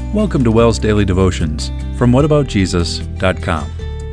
Welcome to WELL's Daily Devotions from whataboutjesus.com.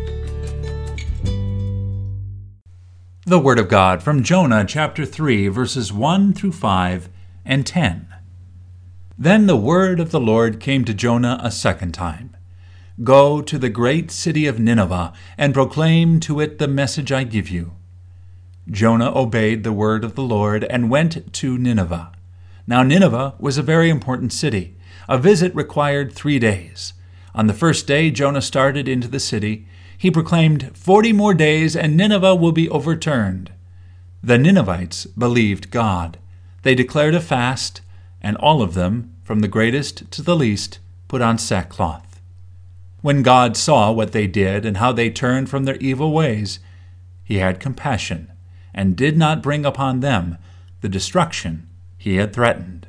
The Word of God from Jonah chapter 3, verses 1 through 5 and 10. Then the word of the Lord came to Jonah a second time. Go to the great city of Nineveh and proclaim to it the message I give you. Jonah obeyed the word of the Lord and went to Nineveh. Now Nineveh was a very important city. A visit required 3 days. On the first day Jonah started into the city. He proclaimed, 40 more days and Nineveh will be overturned. The Ninevites believed God. They declared a fast, and all of them, from the greatest to the least, put on sackcloth. When God saw what they did and how they turned from their evil ways, he had compassion and did not bring upon them the destruction he had threatened.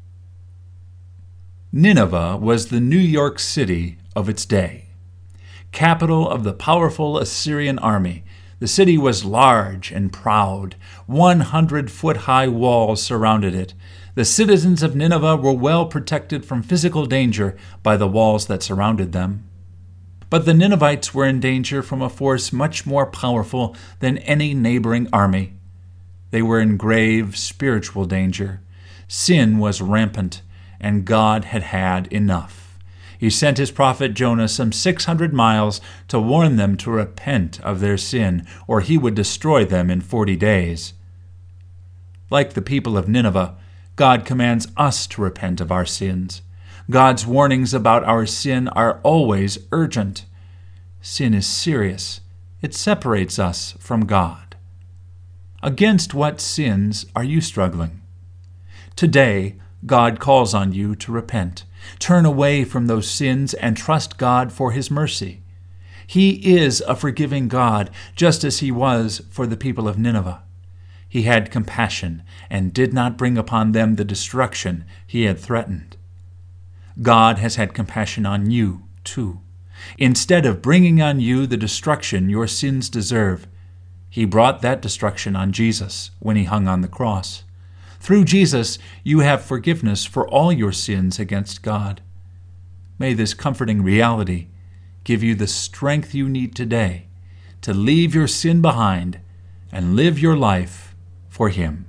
Nineveh was the New York City of its day. Capital of the powerful Assyrian army, the city was large and proud. 100-foot-high walls surrounded it. The citizens of Nineveh were well protected from physical danger by the walls that surrounded them. But the Ninevites were in danger from a force much more powerful than any neighboring army. They were in grave spiritual danger. Sin was rampant, and God had had enough. He sent his prophet Jonah some 600 miles to warn them to repent of their sin, or he would destroy them in 40 days. Like the people of Nineveh, God commands us to repent of our sins. God's warnings about our sin are always urgent. Sin is serious. It separates us from God. Against what sins are you struggling? Today, God calls on you to repent. Turn away from those sins and trust God for his mercy. He is a forgiving God, just as he was for the people of Nineveh. He had compassion and did not bring upon them the destruction he had threatened. God has had compassion on you, too. Instead of bringing on you the destruction your sins deserve, he brought that destruction on Jesus when he hung on the cross. Through Jesus, you have forgiveness for all your sins against God. May this comforting reality give you the strength you need today to leave your sin behind and live your life for him.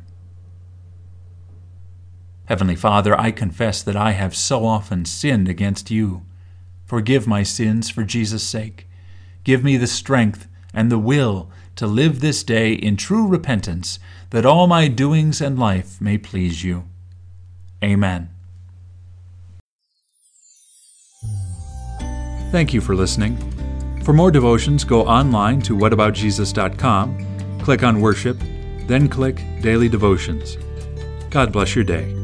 Heavenly Father, I confess that I have so often sinned against you. Forgive my sins for Jesus' sake. Give me the strength and the will to live this day in true repentance, that all my doings and life may please you. Amen. Thank you for listening. For more devotions, go online to whataboutjesus.com, click on Worship, then click Daily Devotions. God bless your day.